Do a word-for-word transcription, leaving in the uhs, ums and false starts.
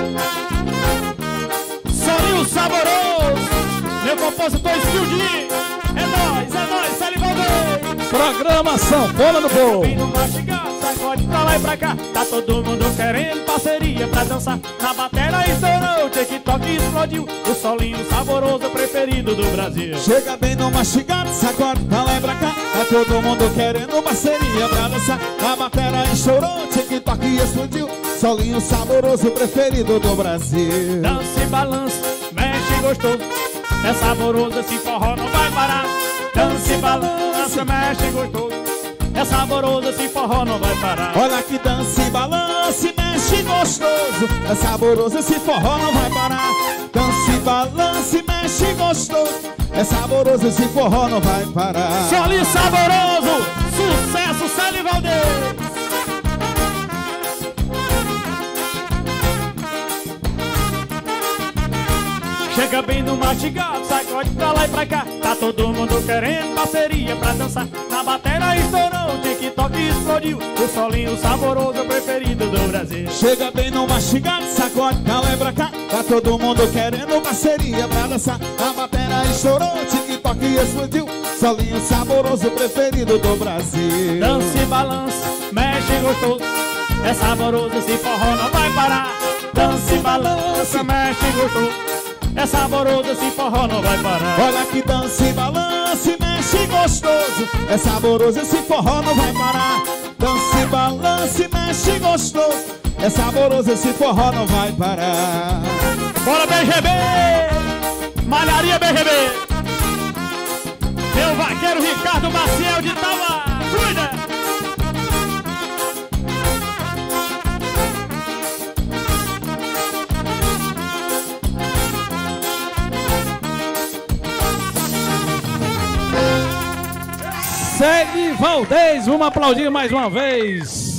Solinho saboroso, meu compositor Esquildinho. É nóis, é nóis, Salivaldei. Programa Sanfona do Povo. Vindo mastigar, sacode pra lá e pra cá. Tá todo mundo querendo parceria pra dançar. Na bateria estourou, o TikTok explodiu. O solinho saboroso preferido do Brasil. Chega bem no mastigado, sacode pra lá e pra cá. Tá todo mundo querendo parceria pra dançar. Na bateria estourou, o TikTok explodiu. Solinho saboroso preferido do Brasil. Dança e balança, mexe gostoso. É saboroso, esse forró não vai parar. Dança e balança, mexe gostoso. É saboroso, esse forró não vai parar. Olha que dança e balança e mexe gostoso. É saboroso, esse forró não vai parar. Dança e balança e mexe gostoso. É saboroso, esse forró não vai parar. Solinho saboroso, sucesso, Salivaldei. Chega bem no mastigado, sacode pra lá e pra cá. Tá todo mundo querendo parceria pra dançar. Na bateria estourou, o TikTok explodiu. O solinho saboroso preferido do Brasil. Chega bem no mastigado, sacode pra lá e pra cá. Tá todo mundo querendo parceria pra dançar. Na bateria estourou, o TikTok explodiu. Solinho saboroso preferido do Brasil. Dança e balança, mexe gostoso. É saboroso, esse forró não vai parar. Dança e balança, mexe gostoso. É saboroso, esse forró não vai parar. Olha que dança e balança e mexe gostoso. É saboroso, esse forró não vai parar. Dança e balança e mexe gostoso. É saboroso, esse forró não vai parar. Bora, B G B! Malharia B G B! Meu vaqueiro Ricardo Maciel de Tauá! Cuida! Segue Valdez, vamos aplaudir mais uma vez.